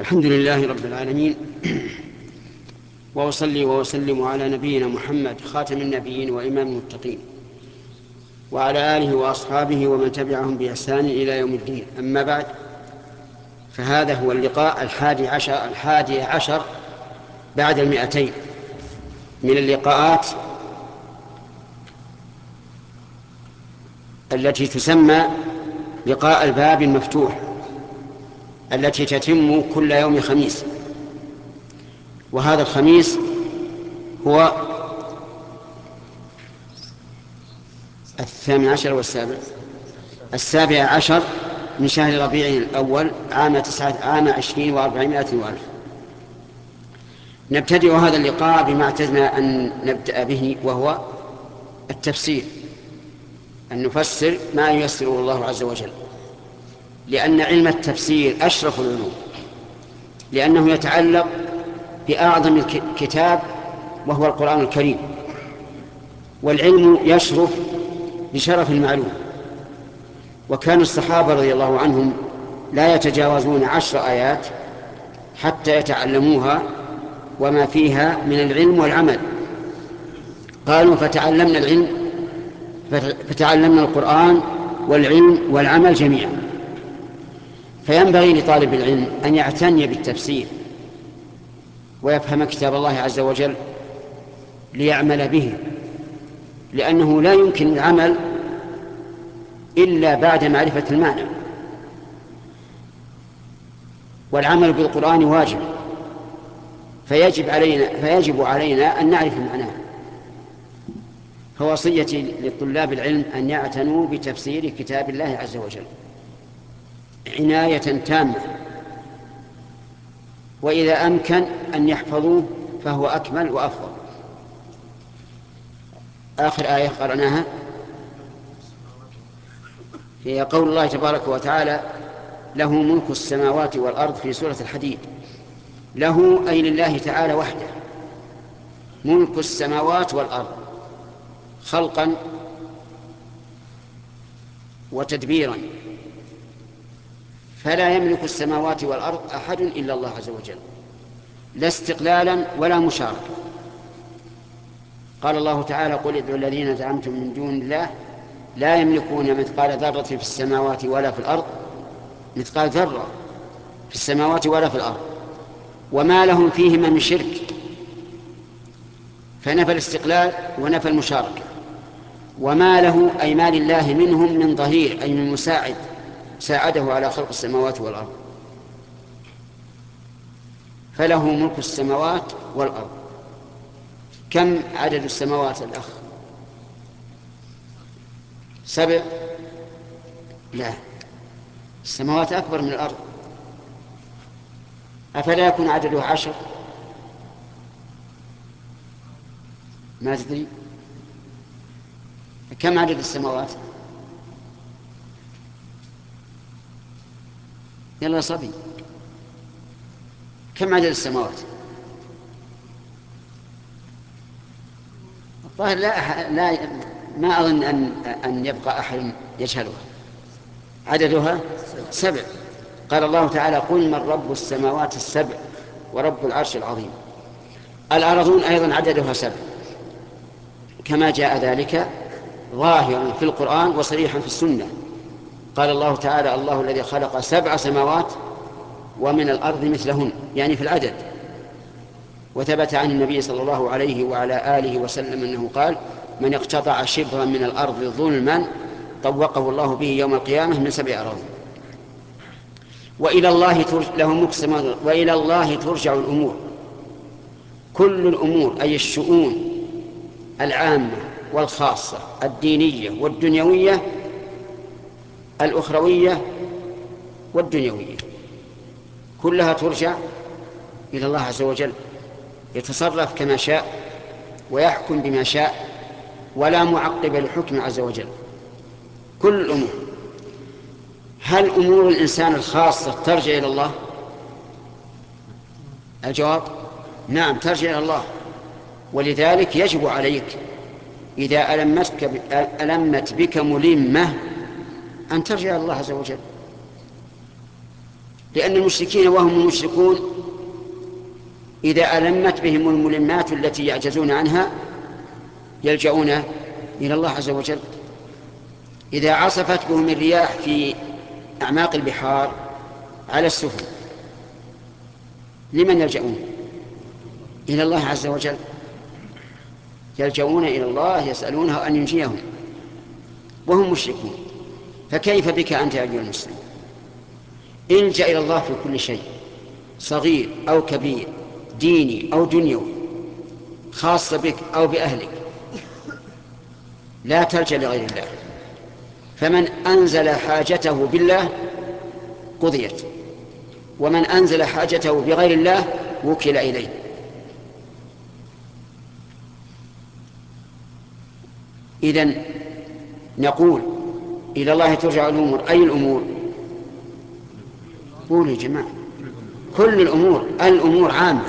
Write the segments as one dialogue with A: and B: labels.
A: الحمد لله رب العالمين، وأصلي وأسلم على نبينا محمد خاتم النبيين وإمام المتقين، وعلى آله وأصحابه ومن تبعهم بإحسان إلى يوم الدين. أما بعد، فهذا هو اللقاء الحادي عشر بعد 200 من اللقاءات التي تسمى لقاء الباب المفتوح، التي تتم كل يوم خميس. وهذا الخميس هو 17 عشر من شهر ربيع الأول عام 20 و400 وألف. نبتدئ هذا اللقاء بما اعتدنا أن نبدأ به، وهو التفسير، أن نفسر ما ييسره الله عز وجل، لأن علم التفسير أشرف العلوم، لأنه يتعلق بأعظم الكتاب وهو القرآن الكريم، والعلم يشرف بشرف المعلوم. وكان الصحابة رضي الله عنهم لا يتجاوزون 10 آيات حتى يتعلموها وما فيها من العلم والعمل. قالوا فتعلمنا القرآن والعلم والعمل جميعا. فينبغي لطالب العلم أن يعتني بالتفسير ويفهم كتاب الله عز وجل ليعمل به، لأنه لا يمكن العمل إلا بعد معرفة المعنى، والعمل بالقرآن واجب، فيجب علينا أن نعرف معناه. فوصيتي لطلاب العلم أن يعتنوا بتفسير كتاب الله عز وجل عناية تامة، وإذا أمكن أن يحفظوه فهو أكمل وأفضل. آخر آية قرأناها هي قول الله تبارك وتعالى: له ملك السماوات والأرض، في سورة الحديد. له أي لله تعالى وحده ملك السماوات والأرض، خلقا وتدبيرا، فلا يملك السماوات والأرض أحد إلا الله عز وجل، لا استقلالا ولا مشاركة. قال الله تعالى: قل ادعوا الذين زعمتم من دون الله لا يملكون مثقال ذرة في السماوات ولا في الأرض، مثقال ذرة في السماوات ولا في الأرض، وما لهم فيهما من شرك. فنفى الاستقلال ونفى المشاركة. وما له أي ما لله منهم من ظهير، أي من مساعد ساعده على خلق السماوات والأرض. فله ملك السماوات والأرض. كم عدد السماوات الأخ؟ 7؟ لا، السماوات أكبر من الأرض. أفلا يكون عدده 10؟ ما تدري كم عدد السماوات؟ يلا صبي، كم عدد السماوات؟ الظاهر لا ما أظن أن يبقى أحد يجهلها. عددها 7. قال الله تعالى: قل من رب السماوات السبع ورب العرش العظيم. الأرضون أيضا عددها 7، كما جاء ذلك ظاهرا في القرآن وصريحا في السنة. قال الله تعالى: الله الذي خلق 7 سماوات ومن الأرض مثلهن، يعني في العدد. وثبت عن النبي صلى الله عليه وعلى آله وسلم أنه قال: من اقتطع شبرا من الأرض ظلما طوقه الله به يوم القيامة من 7 أراضين. وإلى الله ترجع الأمور، كل الأمور، أي الشؤون العامة والخاصة، الدينية والدنيوية، الأخروية والدنيوية، كلها ترجع إلى الله عز وجل، يتصرف كما شاء ويحكم بما شاء، ولا معقب لحكم عز وجل. كل الأمور. هل أمور الإنسان الخاصة ترجع إلى الله؟ الجواب: نعم، ترجع إلى الله. ولذلك يجب عليك إذا ألمت بك ملمة أن ترجع إلى الله عز وجل. لأن المشركين وهم المشركون إذا ألمت بهم الملمات التي يعجزون عنها يلجؤون إلى الله عز وجل. إذا عصفت بهم الرياح في أعماق البحار على السفن لمن يلجؤون؟ إلى الله عز وجل، يلجؤون إلى الله يسألونه أن ينجيهم وهم مشركون. فكيف بك أنت أيها المسلم؟ الجأ إلى الله في كل شيء، صغير أو كبير، ديني أو دنيوي، خاص بك أو بأهلك، لا تلجأ لغير الله. فمن أنزل حاجته بالله قضيت، ومن أنزل حاجته بغير الله وكل إليه. إذن نقول إلى الله ترجع الأمور. أي الأمور؟ قولوا يا جماعة. كل الأمور، الأمور عامة،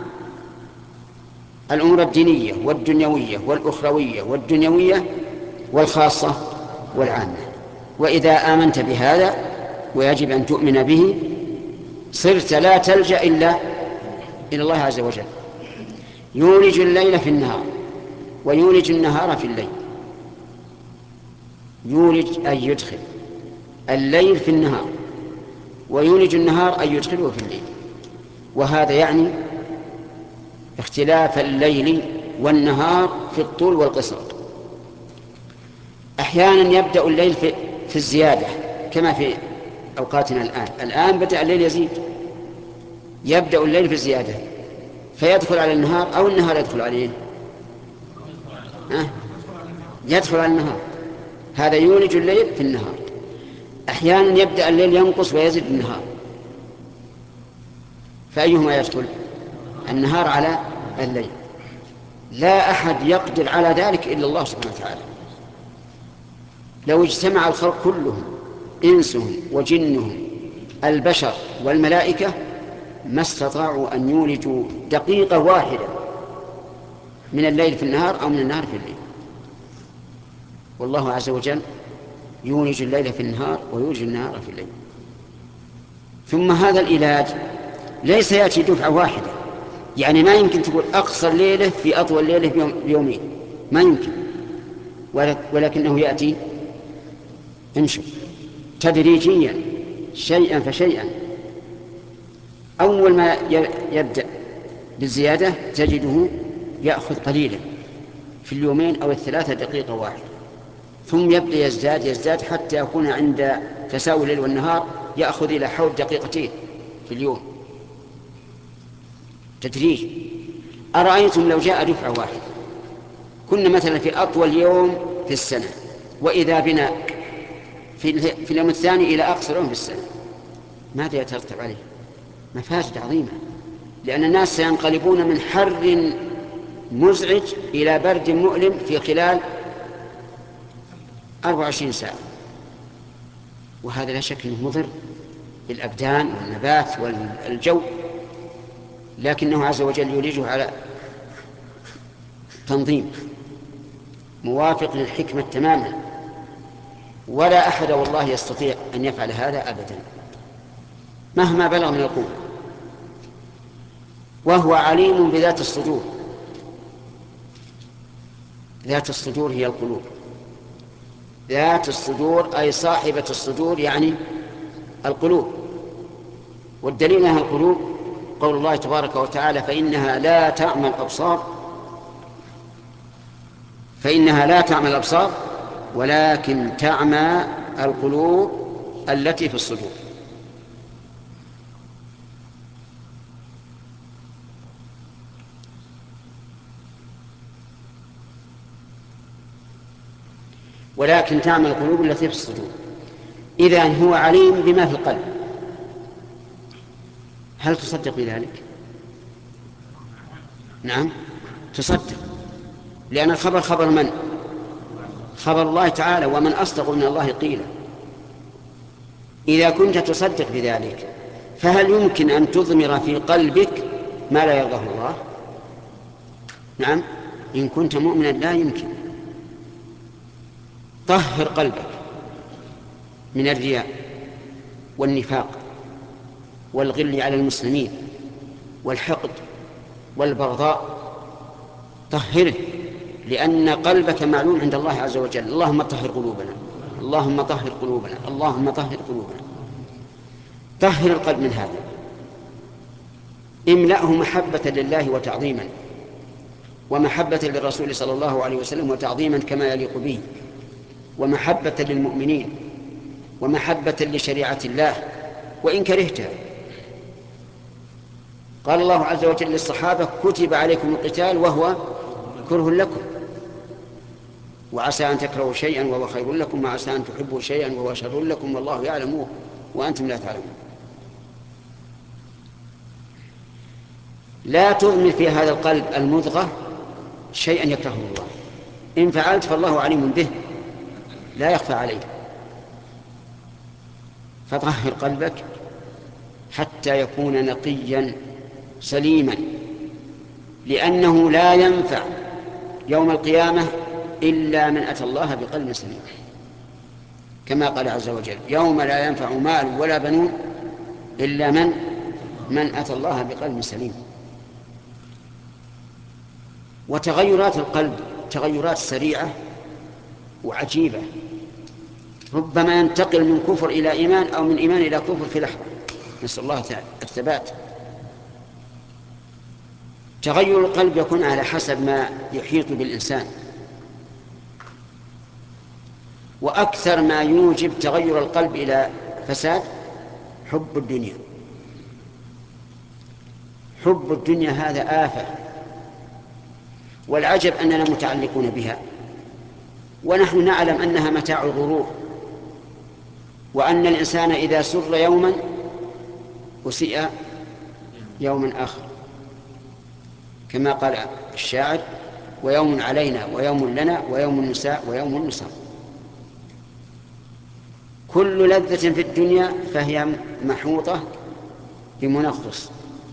A: الأمور الدينية والدنيوية والأخروية والدنيوية والخاصة والعامة. وإذا آمنت بهذا، ويجب أن تؤمن به، صرت لا تلجأ إلا إلى الله عز وجل. يولج الليل في النهار ويولج النهار في الليل. يولج أي يدخل الليل في النهار، ويولج النهار أي يدخله في الليل. وهذا يعني اختلاف الليل والنهار في الطول والقصر. أحيانا يبدأ الليل في الزيادة كما في أوقاتنا الآن بدأ الليل يزيد، يبدأ الليل في الزيادة فيدخل على النهار، أو النهار يدخل عليه، يدخل على النهار. هذا يولج الليل في النهار. أحيانا يبدأ الليل ينقص ويزيد النهار، فأيهما يدخل؟ النهار على الليل. لا أحد يقدر على ذلك إلا الله سبحانه وتعالى. لو اجتمع الخلق كلهم، إنسهم وجنهم، البشر والملائكة، ما استطاعوا أن يولجوا دقيقة واحدة من الليل في النهار أو من النهار في الليل. والله عز وجل يولج الليل في النهار ويولج النهار في الليل. ثم هذا العلاج ليس يأتي دفعة واحدة، يعني ما يمكن تقول أقصر ليلة في أطول ليلة بيومين، ما يمكن، ولكنه يأتي تدريجيا، شيئا فشيئا. أول ما يبدأ بالزيادة تجده يأخذ قليلا في اليومين أو الثلاثة دقيقة واحدة، ثم يبدأ يزداد حتى يكون عند تساوي الليل والنهار يأخذ إلى حول دقيقتين في اليوم، تدريج. أرأيتم لو جاء دفعة واحدة، كنا مثلا في أطول يوم في السنة، وإذا بنا في اليوم الثاني إلى أقصر يوم في السنة، ماذا يترتب عليه؟ مفاسد عظيمة، لأن الناس سينقلبون من حر مزعج إلى برد مؤلم في خلال 24 ساعة، وهذا لا شك أنه مضر بالأبدان والنبات والجو. لكنه عز وجل يولجه على تنظيم موافق للحكمة تماما، ولا أحد والله يستطيع أن يفعل هذا أبدا مهما بلغ من القوة. وهو عليم بذات الصدور. ذات الصدور هي القلوب. ذات الصدور أي صاحبة الصدور، يعني القلوب. والدليل على القلوب قول الله تبارك وتعالى: فإنها لا تعمى الأبصار ولكن تعمى القلوب التي في الصدور. ولكن تعمى القلوب التي في الصدور. إذن هو عليم بما في القلب. هل تصدق بذلك؟ نعم تصدق، لأن الخبر خبر من؟ خبر الله تعالى، ومن أصدق من الله قيلا. إذا كنت تصدق بذلك، فهل يمكن أن تضمر في قلبك ما لا يرضاه الله؟ نعم، إن كنت مؤمنا لا يمكن. طهر قلبك من الرياء والنفاق والغل على المسلمين والحقد والبغضاء طهره، لأن قلبك معلوم عند الله عز وجل. اللهم طهر قلوبنا، اللهم طهر قلوبنا، اللهم طهر قلوبنا. طهر القلب من هذا، املأه محبة لله وتعظيما، ومحبة للرسول صلى الله عليه وسلم وتعظيما كما يليق به، ومحبة للمؤمنين، ومحبة لشريعة الله وإن كرهتها. قال الله عز وجل للصحابة: كتب عليكم القتال وهو كره لكم، وعسى أن تكرهوا شيئا وهو خير لكم، وعسى أن تحبوا شيئا وهو شر لكم، والله يعلم وأنتم لا تعلمون. لا تضمر في هذا القلب المضغة شيئا يكرهه الله، إن فعلت فالله عليم به لا يخفى عليه. فطهر قلبك حتى يكون نقيا سليما، لأنه لا ينفع يوم القيامة إلا من أتى الله بقلب سليم، كما قال عز وجل: يوم لا ينفع مال ولا بنون إلا من أتى الله بقلب سليم. وتغيرات القلب تغيرات سريعة وعجيبة، ربما ينتقل من كفر إلى إيمان أو من إيمان إلى كفر في لحظة، نسأل الله الثبات. تغير القلب يكون على حسب ما يحيط بالإنسان، وأكثر ما يوجب تغير القلب إلى فساد حب الدنيا. حب الدنيا هذا آفة، والعجب أننا متعلقون بها ونحن نعلم أنها متاع الغرور، وأن الإنسان إذا سر يوما أسيء يوما آخر، كما قال الشاعر: ويوم علينا ويوم لنا ويوم النساء ويوم النساء. كل لذة في الدنيا فهي محوطة بمنغص.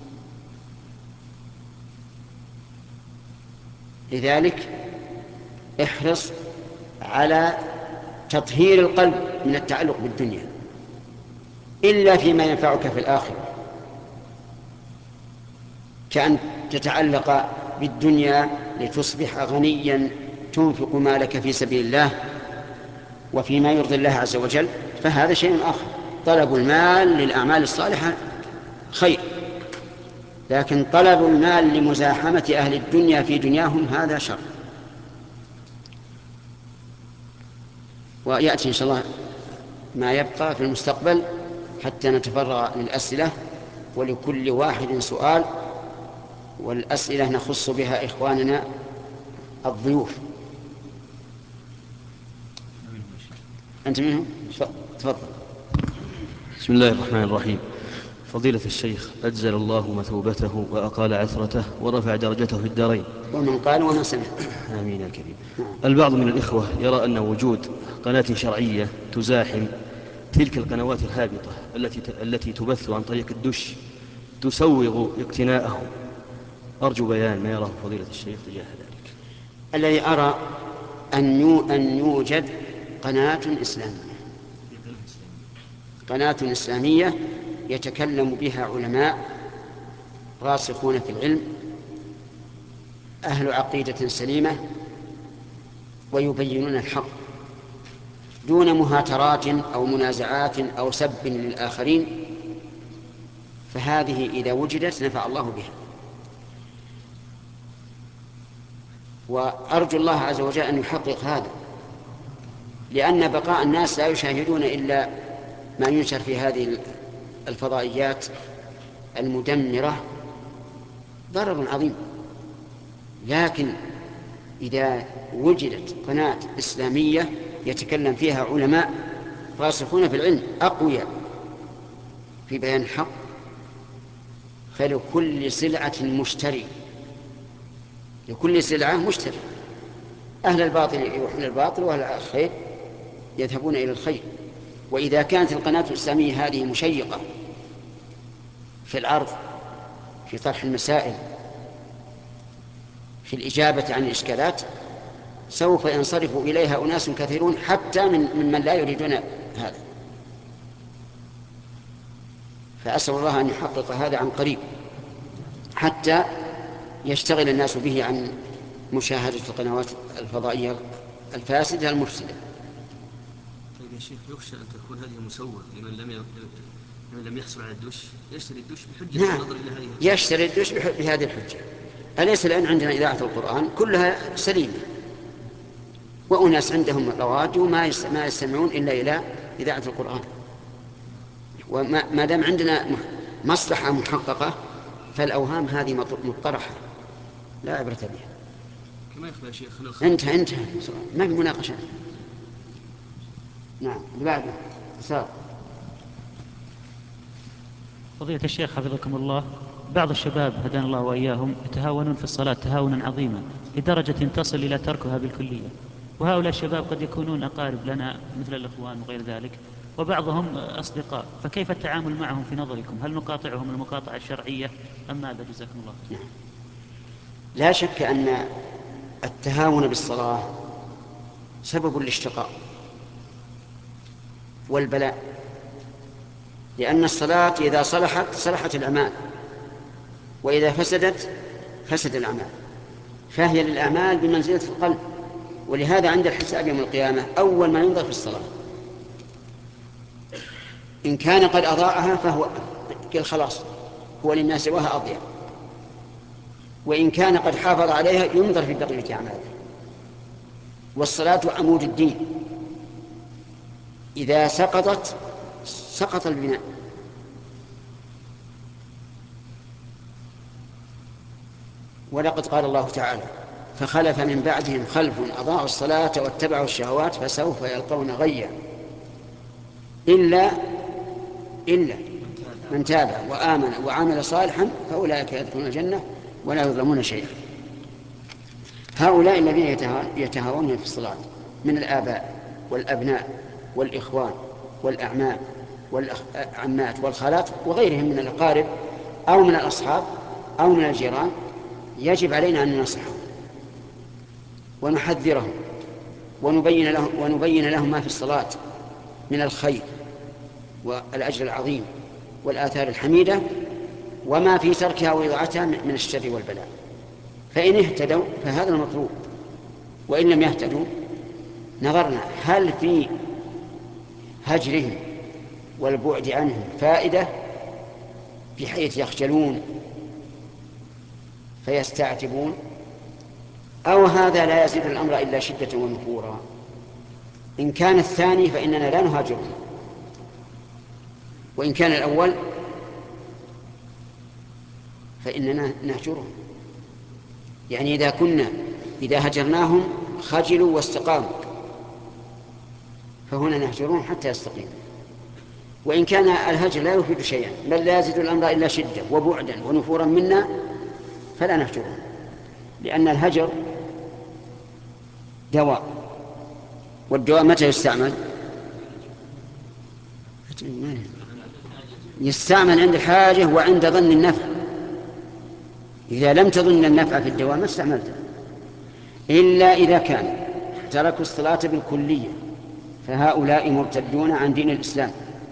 A: لذلك احرص على تطهير القلب من التعلق بالدنيا إلا فيما ينفعك في الآخرة، كأن تتعلق بالدنيا لتصبح غنيا تنفق مالك في سبيل الله وفيما يرضي الله عز وجل، فهذا شيء آخر. طلب المال للأعمال الصالحة خير، لكن طلب المال لمزاحمة أهل الدنيا في دنياهم هذا شر. ويأتي إن شاء الله ما يبقى في المستقبل حتى نتفرغ للأسئلة، ولكل واحد سؤال، والأسئلة نخص بها إخواننا الضيوف. أنت منهم؟ تفضل.
B: بسم الله الرحمن الرحيم. فضيلة الشيخ، أجزل الله مثوبته وأقال عثرته ورفع درجته في الدارين.
A: ومن قال ومن سمع.
B: آمين يا كريم. البعض من الإخوة يرى أن وجود قناة شرعية تزاحم تلك القنوات الهابطة التي تبث عن طريق الدش تسوغ اقتناءه. أرجو بيان ما يراه فضيلة الشيخ تجاه ذلك.
A: الذي أرى أن يوجد قناة إسلامية يتكلم بها علماء راسخون في العلم أهل عقيدة سليمة ويبينون الحق دون مهاترات أو منازعات أو سب للآخرين، فهذه إذا وجدت نفع الله بها. وأرجو الله عز وجل أن يحقق هذا، لأن بقاء الناس لا يشاهدون إلا ما ينشر في هذه الفضائيات المدمرة ضرر عظيم. لكن إذا وجدت قناة إسلامية يتكلم فيها علماء راسخون في العلم أقوياء في بيان الحق، فلكل سلعة مشتري، لكل سلعة مشتري. أهل الباطل يروحون إلى الباطل، وأهل الخير يذهبون إلى الخير. وإذا كانت القناة الإسلامية هذه مشيقة في العرض، في طرح المسائل، في الإجابة عن الإشكالات، سوف ينصرف إليها أناس كثيرون حتى ممن لا يريدون هذا. فأسأل الله أن يحقق هذا عن قريب حتى يشتغل الناس به عن مشاهدة القنوات الفضائية الفاسدة المفسدة.
B: طيب يا شيخ، يخشى أن تكون هذه مسوغ لمن لم يحصل على الدش، يشتري الدش بحجة
A: نعم،
B: النظر إلى هذه
A: يشتري الدش بهذه الحجة. أليس الآن عندنا إذاعة القرآن كلها سليمة، وأناس عندهم رواج ما يستمعون إلا إلى إذاعة القرآن، وما دام عندنا مصلحة محققة فالأوهام هذه مطرحة لا عبرة بها.
B: كما يخفى يا شيخ
A: انتهى ما في مناقشة. نعم، اللي بعده صار.
C: فضيلة الشيخ حفظكم الله، بعض الشباب هدانا الله وإياهم يتهاونون في الصلاة تهاونا عظيما لدرجة تصل إلى تركها بالكلية، وهؤلاء الشباب قد يكونون أقارب لنا مثل الإخوان وغير ذلك، وبعضهم أصدقاء، فكيف التعامل معهم في نظركم؟ هل نقاطعهم المقاطعة الشرعية أم ماذا؟ جزاكم الله خير.
A: لا شك أن التهاون بالصلاة سبب الاشتقاق والبلاء، لأن الصلاة إذا صلحت الأعمال، وإذا فسدت فسد الأعمال، فهي للأعمال بمنزلة القلب. ولهذا عند الحساب يوم القيامة أول ما ينظر في الصلاة، إن كان قد أضاءها فهو كالخلاص، هو لما سواها أضيع، وإن كان قد حافظ عليها ينظر في بقية أعماله. والصلاة عمود الدين، إذا سقطت سقط البناء. ولقد قال الله تعالى: فخلف من بعدهم خلف أضاعوا الصلاة واتبعوا الشهوات فسوف يلقون غيا إلا من تاب وآمن وعمل صالحا فأولئك يدخلون الجنة ولا يظلمون شيئا. هؤلاء الذين يتهاونون في الصلاة من الآباء والأبناء والإخوان والأعمام والعمات والخالات وغيرهم من الأقارب أو من الأصحاب أو من الجيران، يجب علينا أن ننصحهم ونحذرهم ونبين لهم ما في الصلاة من الخير والأجر العظيم والآثار الحميدة، وما في تركها وإضاعتها من الشر والبلاء. فإن اهتدوا فهذا المطلوب، وإن لم يهتدوا نظرنا هل في هجرهم والبعد عنهم فائدة بحيث يخجلون فيستعتبون، أو هذا لا يزيد الأمر إلا شدة ونفورا. إن كان الثاني فإننا لا نهاجرهم، وإن كان الأول فإننا نهجرهم. يعني إذا هجرناهم خجلوا واستقاموا فهنا نهجرهم حتى يستقيموا. وإن كان الهجر لا يفيد شيئا بل لا يزيد الأمر إلا شدة وبعدا ونفورا منا فلا نهجرهم، لأن الهجر دواء، والدواء متى يستعمل؟ يستعمل عند الحاجة وعند ظن النفع. إذا لم تظن النفع في الدواء ما استعملته، إلا إذا كان تركوا الصلاة بالكلية فهؤلاء مرتدون عن دين الإسلام،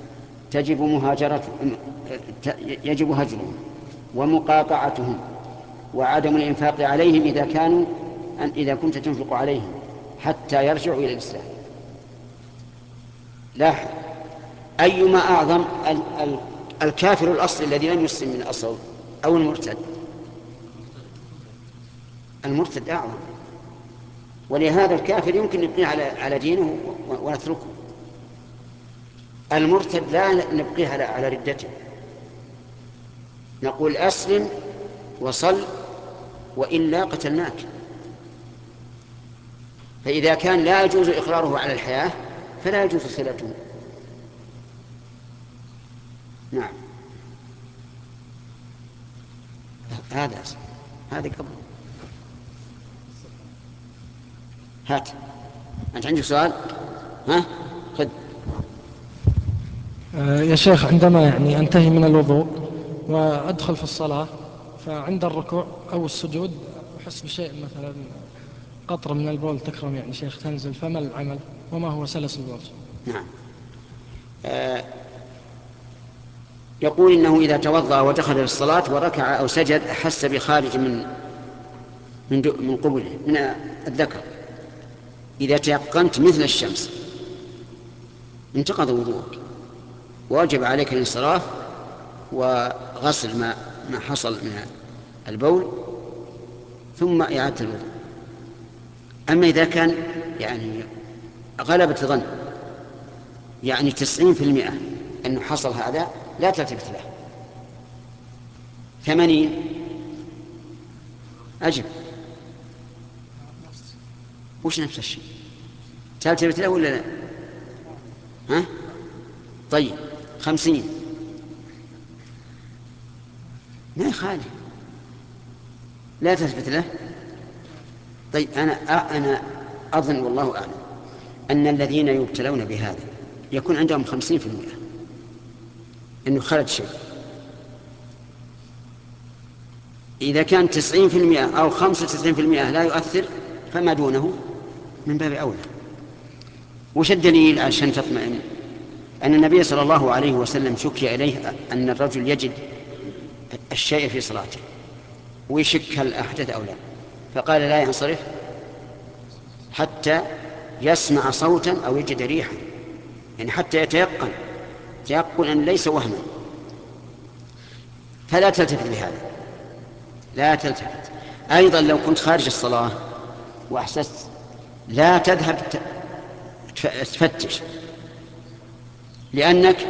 A: يجب هجرهم ومقاطعتهم وعدم الإنفاق عليهم إذا كنت تنفق عليهم حتى يرجعوا إلى الإسلام. لاحظ، أيما أعظم، الكافر الأصلي الذي لم يسلم من الأصل أو المرتد؟ المرتد أعظم، ولهذا الكافر يمكن نبقيه على دينه ونتركه. المرتد لا نبقيه على ردته، نقول أسلم وصل وإلا قتلناك. فإذا كان لا يجوز إقراره على الحياة فلا يجوز صلته. نعم، هذا قبل. هات أنت عندك سؤال؟ خذ.
D: يا شيخ، عندما أنتهي من الوضوء وأدخل في الصلاة، فعند الركوع أو السجود أحس بشيء مثلا قطرة من البول تكرم شيخ تنزل، فما العمل وما هو سلس البول؟
A: نعم، يقول إنه إذا توضأ ودخل للصلاة وركع أو سجد أحس بخارج من قبله من الذكر، إذا تيقنت مثل الشمس انتقض وضوءك، ووجب عليك الانصراف وغسل ما حصل من البول ثم إعادة الوضوء. أما إذا كان يعني غلبة الظن يعني 90% أنه حصل هذا لا تلتفت له. 80 أجب وش نفس الشيء تلتفت له ولا لا؟ ها؟ طيب 50 ما يخالف لا تلتفت له. طيب أنا أظن والله أعلم أن الذين يبتلون بهذا يكون عندهم 50% أنه خرج شيء. إذا كان 90% أو 95% لا يؤثر فما دونه من باب أولى. وش الدليل عشان تطمئن؟ أن النبي صلى الله عليه وسلم شكي إليه أن الرجل يجد الشيء في صلاته ويشك هل أحدث أو لا، فقال لا ينصرف حتى يسمع صوتا أو يجد ريحا، يعني حتى يتيقن أن ليس وهما. فلا تلتفت لهذا، لا تلتفت. أيضا لو كنت خارج الصلاة وأحسست لا تذهب تفتش، لأنك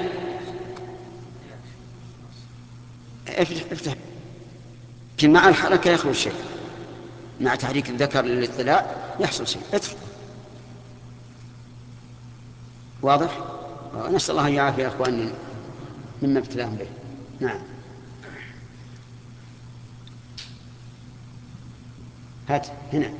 A: افتح لكن مع الحركة يخرج شيء، مع تحريك الذكر للاطلاع يحصل شيء. ادخل. واضح؟ نسأل الله يعافي أخواننا مما ابتلاهم به. نعم. هات هنا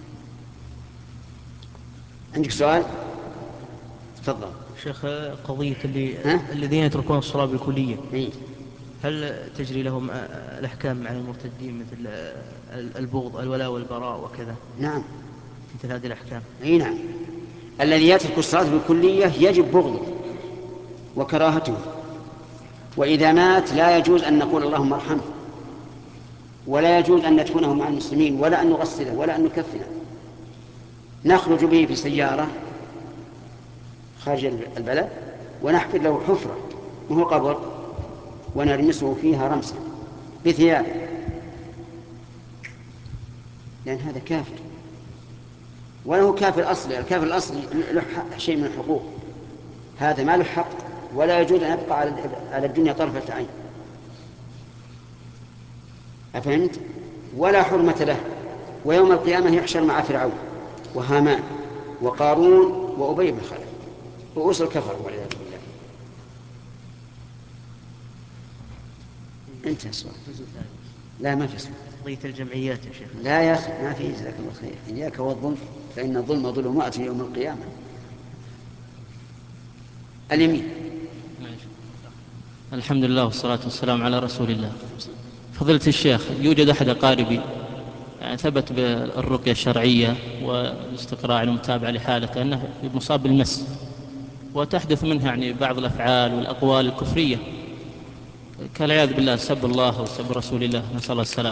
A: عندك سؤال؟ تفضل.
E: شيخ، قضية الذين يتركون الصلاة بالكلية هل تجري لهم الأحكام على المرتدين مثل البغض الولاء والبراء وكذا؟
A: نعم
E: مثل هذه الأحكام.
A: نعم. الذي يترك الصلاة بالكلية يجب بغضه وكراهته، وإذا مات لا يجوز أن نقول اللهم ارحمه، ولا يجوز أن ندفنه مع المسلمين، ولا أن نغسله، ولا أن نكفنه. نخرج به في سيارة خارج البلد ونحفر له حفرة وهو قبر ونرمسه فيها رمسا بثيابه، لأن هذا كافر، وله كافر أصلي. الكافر الأصلي له شيء من الحقوق، هذا ما له حق، ولا يجوز أن يبقى على الدنيا طرفة عين. أفهمت؟ ولا حرمة له. ويوم القيامة يحشر مع فرعون وهامان وقارون وأبي بن خلف، رؤوس الكفر والعياذ بالله. انتهى السؤال. لا ما في اسمه.
E: قضية الجمعيات يا شيخ.
A: لا يا أخي ما في، جزاك الله خير. إياك والظلم فإن الظلم ظلمات يوم القيامة. اليمين.
C: الحمد لله والصلاة والسلام على رسول الله. فضيلة الشيخ، يوجد أحد أقاربي يعني ثبت بالرقية الشرعية والاستقراء المتابعة لحالته أنه مصاب بالمس، وتحدث منه يعني بعض الأفعال والأقوال الكفرية كالعياذ بالله سب الله وسب رسول الله، نسأل الله السلام.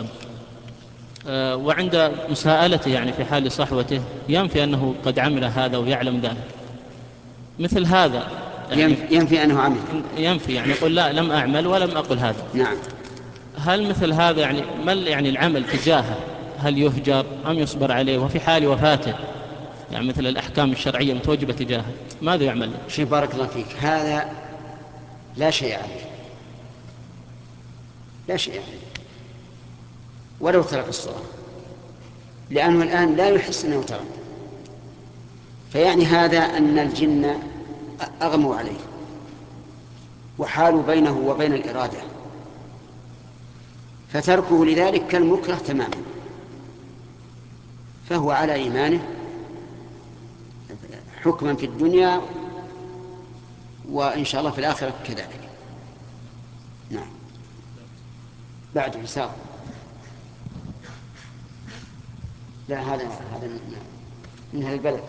C: وعند مساءلته يعني في حال صحوته ينفي أنه قد عمل هذا ويعلم ذلك. مثل هذا
A: يعني ينفي أنه عمل،
C: ينفي يعني يقول لا لم أعمل ولم أقل هذا.
A: نعم.
C: هل مثل هذا يعني ما يعني العمل تجاهه؟ هل يهجر أم يصبر عليه؟ وفي حال وفاته يعني مثل الأحكام الشرعية متوجبة تجاهه ماذا يعمل؟
A: شيء بارك الله فيك، هذا لا شيء عليه، لا شيء عليه ولو ترك الصلاة، لأنه الآن لا يحس أنه ترك. فيعني هذا أن الجن أغموا عليه وحالوا بينه وبين الإرادة، فتركه لذلك كالمكره تماما، فهو على إيمانه حكما في الدنيا وإن شاء الله في الآخرة كذلك. نعم. بعد حساب. لا هذا من هذا البلد.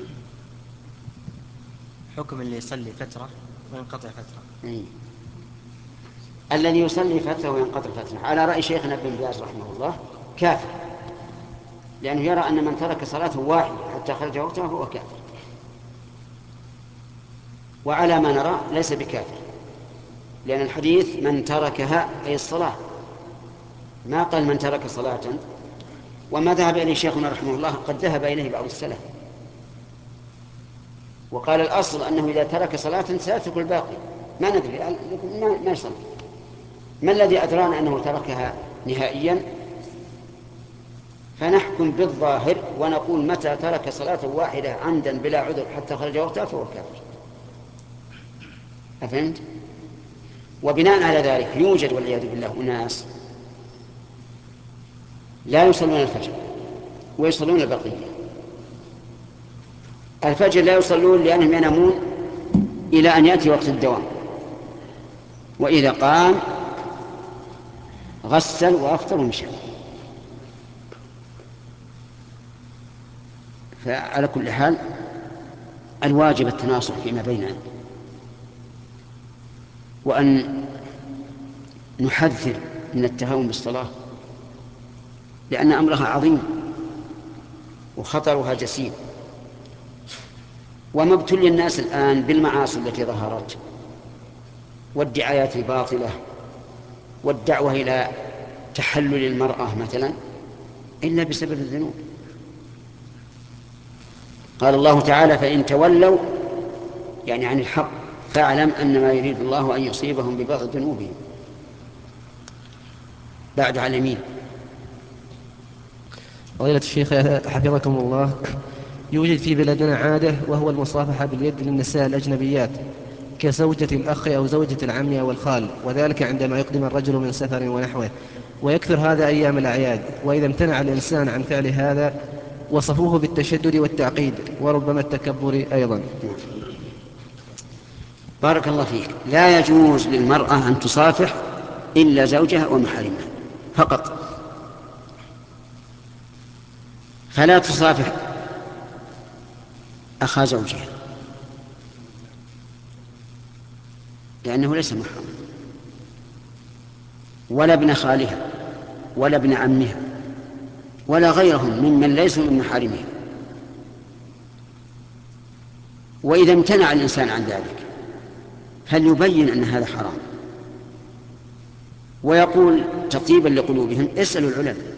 E: حكم اللي يصلي فترة وينقطع فترة.
A: الذي يصلي فترة وينقطع فترة على رأي شيخنا ابن باز رحمه الله كافر، لأنه يرى أن من ترك صلاة واحدة حتى خرج وقتها فهو كافر، وعلى ما نرى ليس بكافر، لأن الحديث من تركها أي الصلاة، ما قال من ترك صلاة. وما ذهب إليه شيخنا رحمه الله قد ذهب إليه بعض السلف، وقال الأصل أنه إذا ترك صلاة سيترك الباقي، ما ندري ما يصلي. ما الذي أدرانا أنه تركها نهائيا؟ فنحكم بالظاهر ونقول متى ترك صلاة واحدة عمدا بلا عذر حتى خرج وقتها فهو كافر. أفهمت؟ وبناء على ذلك يوجد والعياذ بالله أناس لا يصلون الفجر ويصلون البقية. الفجر لا يصلون لأنهم ينامون إلى أن يأتي وقت الدوام، وإذا قام غسل وأفطر ومشى. فعلى كل حال الواجب التناصح فيما بيننا، وأن نحذر من التهاون بالصلاة، لأن أمرها عظيم وخطرها جسيم. وما ابتلي الناس الآن بالمعاصي التي ظهرت والدعايات الباطلة والدعوة إلى تحلل المرأة مثلا إلا بسبب الذنوب. قال الله تعالى فإن تولوا يعني عن الحق فاعلم أنما يريد الله أن يصيبهم ببعض ذنوبهم. بعد على اليمين.
E: فضيلة الشيخ حفظكم الله، يوجد في بلادنا عادة وهو المصافحة باليد للنساء الأجنبيات كزوجة الأخ أو زوجة العم أو الخال، وذلك عندما يقدم الرجل من سفر ونحوه، ويكثر هذا أيام الأعياد. وإذا امتنع الإنسان عن فعل هذا وصفوه بالتشدد والتعقيد وربما التكبر أيضا.
A: بارك الله فيك. لا يجوز للمرأة أن تصافح إلا زوجها ومحارمها فقط، فلا تصافح أخا زوجها لأنه ليس محرم، ولا ابن خالها ولا ابن عمها ولا غيرهم ممن ليسوا من محارمها. وإذا امتنع الإنسان عن ذلك فليبين أن هذا حرام، ويقول تطيبا لقلوبهم اسألوا العلماء،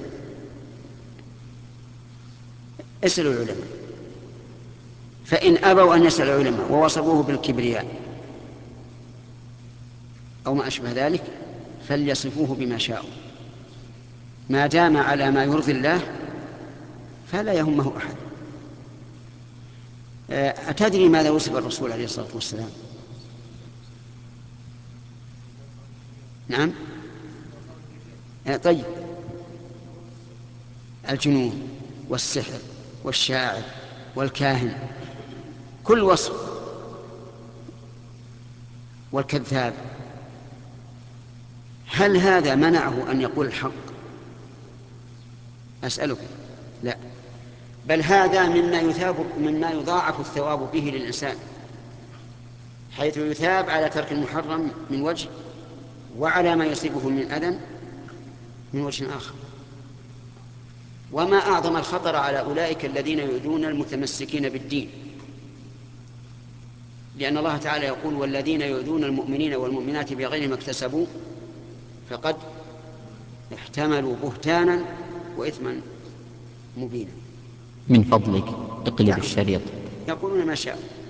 A: اسألوا العلماء. فإن أبوا أن يسألوا العلماء ووصفوه بالكبرياء أو ما أشبه ذلك فليصفوه بما شاءوا، ما دام على ما يرضي الله فلا يهمه أحد. أتدري ماذا وصف الرسول عليه الصلاة والسلام؟ نعم. طيب، الجنون والسحر والشاعر والكاهن كل وصف، والكذاب، هل هذا منعه أن يقول الحق؟ أسألكم. لا، بل هذا مما يضاعف الثواب به للإنسان، حيث يثاب على ترك المحرم من وجه وعلى ما يصيبه من أذى من وجه آخر. وما أعظم الخطر على أولئك الذين يؤذون المتمسكين بالدين، لأن الله تعالى يقول والذين يؤذون المؤمنين والمؤمنات بغير ما اكتسبوا فقد احتملوا بهتانا وإثما مبينا.
F: من فضلك اقلب الشريط.
A: يقولون ما شاء.